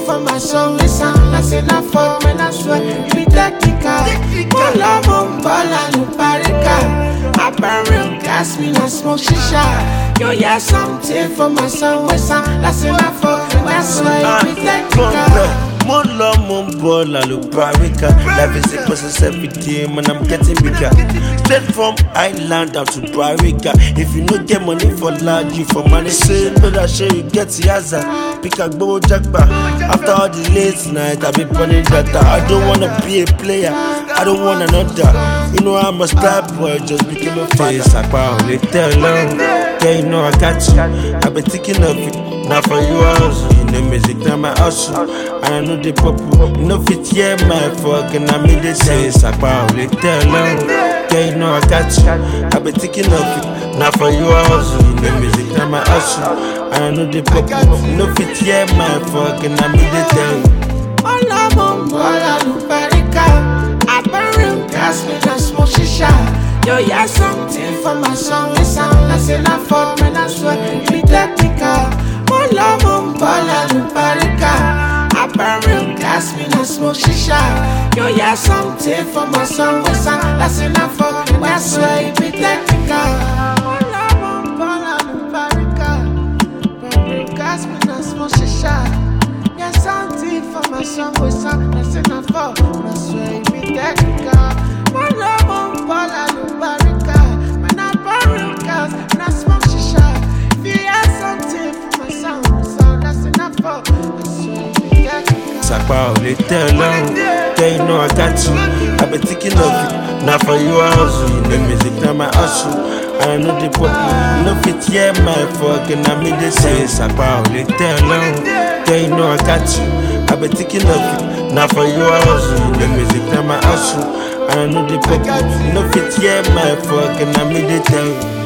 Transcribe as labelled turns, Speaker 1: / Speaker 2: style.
Speaker 1: for my song, it sound like enough for when I swear you be technical. One love on ball and you parica. I burn real gas, me not smoke shisha. Yo, yeah, something for my song, it sound like enough for when I swear you be technical.
Speaker 2: More love, more ball, I look barrica. Life is a process every day, man, I'm getting bigger. Straight from Island down to Barrica. If you no get money for lad, you for money. Say, brother, sure you get Yaza. Pick a go jackpot. After all the late night, I be burning data. I don't wanna be a player, I don't want another. You know I'm a star boy, just became a father. They tell long, yeah, you know I got you. I been thinking of it. Now for you also, you know music, now my hustle. And I know the purple, you know fit, yeah, my fuck. And I made it say, Sakpa, they tell long. Yeah, you know I got you. I been thinking of it. Now for you also, you know music, now my hustle. And I know the purple, you know fit, yeah, my fuck. And I made it tell you.
Speaker 1: All I'm on board, I look barica. I burn real gas, me not smoke shisha. Yo, yeah, something for my song, it sound like enough for when I swear you be technical. More love on ball and parica. I burn real gas, me not smoke shisha. Yo, yeah, something for my song, it sound like enough for when I swear you be technical. More love on ball and parica. Burn real gas, me not smoke shisha. Yeah, something for my song, it sound like enough for when I swear you be technical. More love on ball and parica. Man, I burn real gas, me not smoke shisha. If you have something for my sound, that's enough for
Speaker 2: Sakpa, they tell long. Yeah, you know I got you. I been thinking of it. Now for you I hustle. You know music, now my hustle. And I know the purple, you know fit, yeah, my fuck. And I made it say, Sakpa, they tell long. Yeah, you know I got you. I been thinking of it. Now for you I hustle. You know music, now my hustle. And I know the purple, you know fit, yeah, my fuck. And I made it tell you.